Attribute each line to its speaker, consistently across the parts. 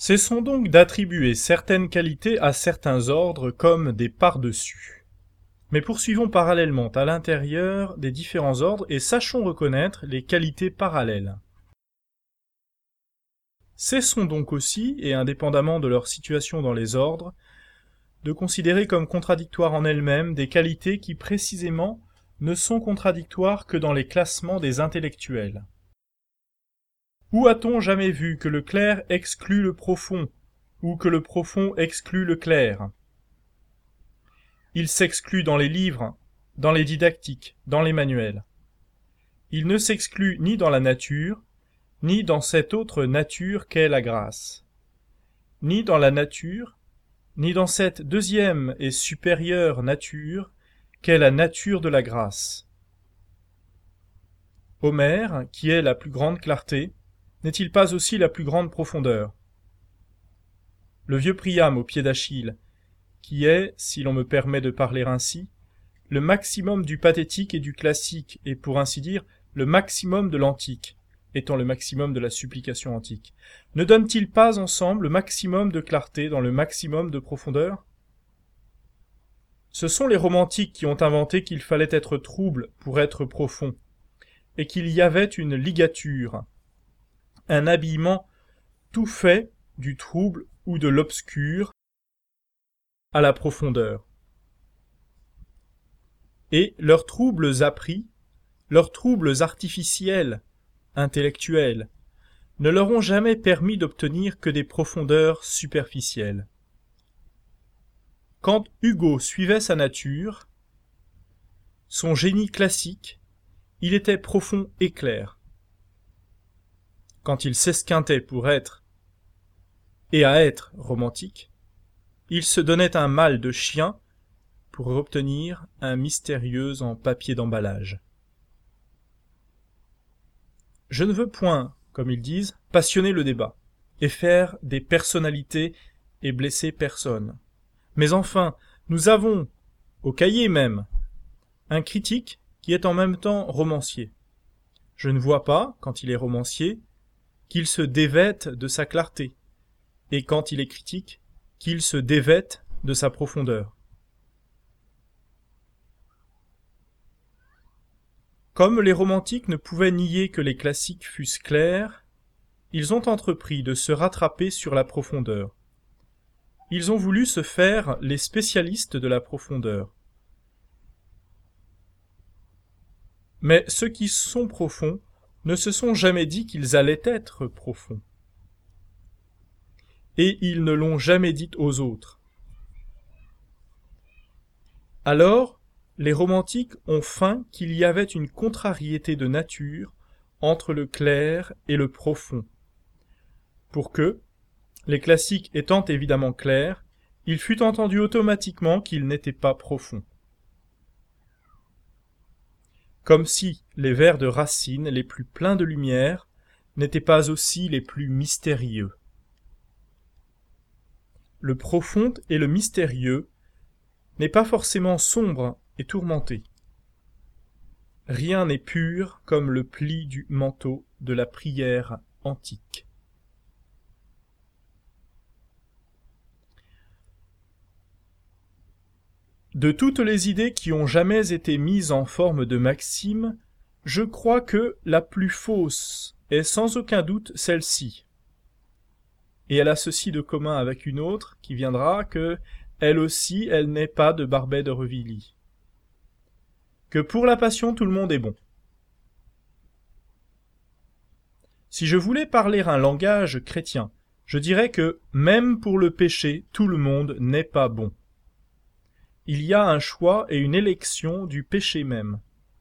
Speaker 1: Cessons donc d'attribuer certaines qualités à certains ordres comme des par-dessus. Mais poursuivons parallèlement à l'intérieur des différents ordres et sachons reconnaître les qualités parallèles. Cessons donc aussi, et indépendamment de leur situation dans les ordres, de considérer comme contradictoires en elles-mêmes des qualités qui précisément ne sont contradictoires que dans les classements des intellectuels. Où a-t-on jamais vu que le clair exclut le profond, ou que le profond exclut le clair? Il s'exclut dans les livres, dans les didactiques, dans les manuels. Il ne s'exclut ni dans la nature, ni dans cette autre nature qu'est la grâce. Ni dans la nature, ni dans cette deuxième et supérieure nature qu'est la nature de la grâce. Homère, qui est la plus grande clarté, n'est-il pas aussi la plus grande profondeur? Le vieux Priam au pied d'Achille, qui est, si l'on me permet de parler ainsi, le maximum du pathétique et du classique, et pour ainsi dire, le maximum de l'antique, étant le maximum de la supplication antique, ne donne-t-il pas ensemble le maximum de clarté dans le maximum de profondeur? Ce sont les romantiques qui ont inventé qu'il fallait être trouble pour être profond, et qu'il y avait une ligature, un habillement tout fait du trouble ou de l'obscur à la profondeur. Et leurs troubles appris, leurs troubles artificiels, intellectuels, ne leur ont jamais permis d'obtenir que des profondeurs superficielles. Quand Hugo suivait sa nature, son génie classique, il était profond et clair. Quand il s'esquintait pour être et à être romantique, il se donnait un mal de chien pour obtenir un mystérieux en papier d'emballage. Je ne veux point, comme ils disent, passionner le débat, et faire des personnalités et blesser personne. Mais enfin, nous avons, au cahier même, un critique qui est en même temps romancier. Je ne vois pas, quand il est romancier, qu'il se dévête de sa clarté, et quand il est critique, qu'il se dévête de sa profondeur. Comme les romantiques ne pouvaient nier que les classiques fussent clairs, ils ont entrepris de se rattraper sur la profondeur. Ils ont voulu se faire les spécialistes de la profondeur. Mais ceux qui sont profonds ne se sont jamais dit qu'ils allaient être profonds. Et ils ne l'ont jamais dit aux autres. Alors, les romantiques ont feint qu'il y avait une contrariété de nature entre le clair et le profond, pour que, les classiques étant évidemment clairs, il fut entendu automatiquement qu'ils n'étaient pas profonds. Comme si les vers de Racine les plus pleins de lumière n'étaient pas aussi les plus mystérieux. Le profond et le mystérieux n'est pas forcément sombre et tourmenté. Rien n'est pur comme le pli du manteau de la prière antique. De toutes les idées qui ont jamais été mises en forme de maxime, je crois que la plus fausse est sans aucun doute celle-ci. Et elle a ceci de commun avec une autre qui viendra que, elle aussi, elle n'est pas de Barbey de Revilly. Que pour la passion tout le monde est bon. Si je voulais parler un langage chrétien, je dirais que, même pour le péché, tout le monde n'est pas bon. Il y a un choix et une élection du péché même.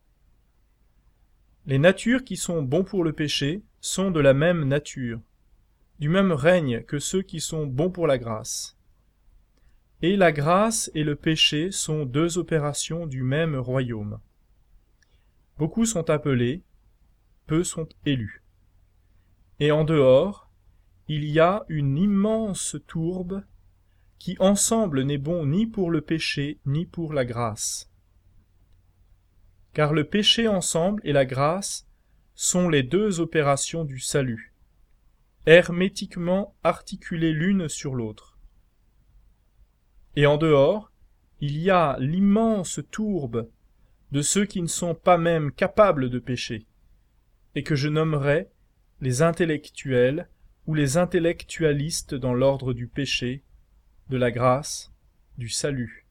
Speaker 1: Les natures qui sont bons pour le péché sont de la même nature, du même règne que ceux qui sont bons pour la grâce. Et la grâce et le péché sont deux opérations du même royaume. Beaucoup sont appelés, peu sont élus. Et en dehors, il y a une immense tourbe qui ensemble n'est bon ni pour le péché ni pour la grâce. Car le péché ensemble et la grâce sont les deux opérations du salut. hermétiquement articulées l'une sur l'autre. Et en dehors, il y a l'immense tourbe de ceux qui ne sont pas même capables de pécher, et que je nommerai les intellectuels ou les intellectualistes dans l'ordre du péché, de la grâce, du salut.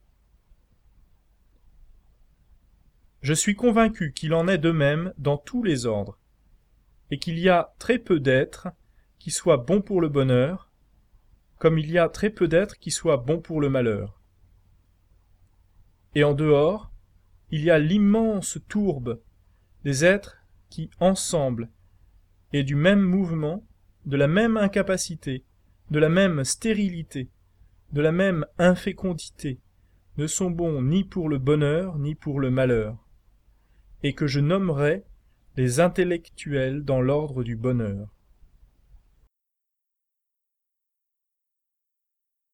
Speaker 1: Je suis convaincu qu'il en est de même dans tous les ordres, et qu'il y a très peu d'êtres qui soient bons pour le bonheur, comme il y a très peu d'êtres qui soient bons pour le malheur. Et en dehors, il y a l'immense tourbe des êtres qui, ensemble, et du même mouvement, de la même incapacité, de la même stérilité, de la même infécondité, ne sont bons ni pour le bonheur ni pour le malheur, et que je nommerai les intellectuels dans l'ordre du bonheur.